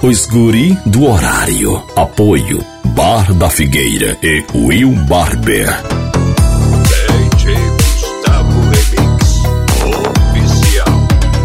Os guri do horário. Apoio Bar da Figueira e Will Barber. DJ Gustavo Remix oficial.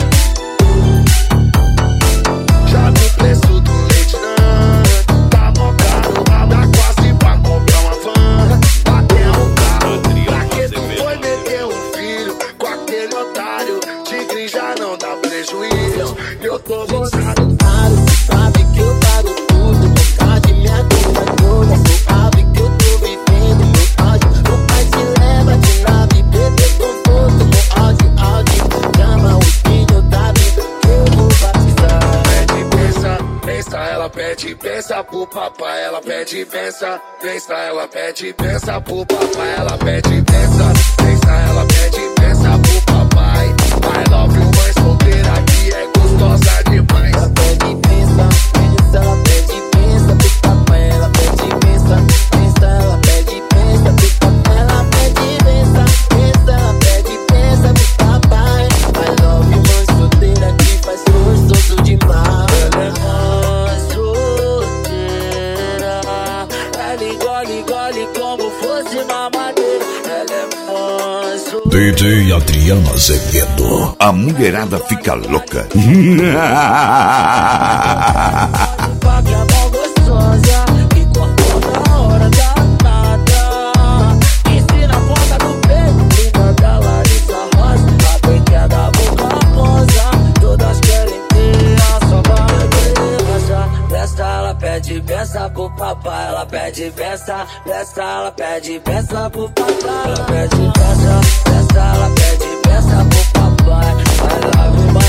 Já no preço do leite não tá mó caro, dá quase pra comprar uma van. Até um carro, pra que tu foi meter um filho com aquele otário? Tigre já não dá prejuízo, eu tô gozado. Sabe que eu pago tudo, vontade minha vida toda. Sabe que eu tô vivendo meu áudio. O pai te leva de nave, bebê conforto no áudio. Chama o filho da vida que eu vou batizar. Pede pensa, ela pede pensa pro papai. Ela pede pensa, ela pede pensa pro papai. Ela pede pensa, ela pede pensa pro papai. I love you, mãe solteira que é gostosa demais. Ela pede pensa, ela pede pensa pro papai. Ela pede pensa, ela pede pensa pro papai. Ela pede pensa, ela pede pensa pro papai. I love you, mãe solteira que faz gostoso demais. Ela é mãe solteira, ela engole como fosse mamadeira. Ela é mãe solteira. DJ Adriano Azevedo. A mulherada fica louca. Pague a mão gostosa e cortou na hora danada. Ensina a ponta do peito, linda da Larissa Rosa. A pequena da boca rosa, todas querem ter a sua bandeira. Festa, ela pede peça pro papai. Ela pede peça, ela pede peça pro papai. Ela pede peça, ela pede peça pro papai. I love you,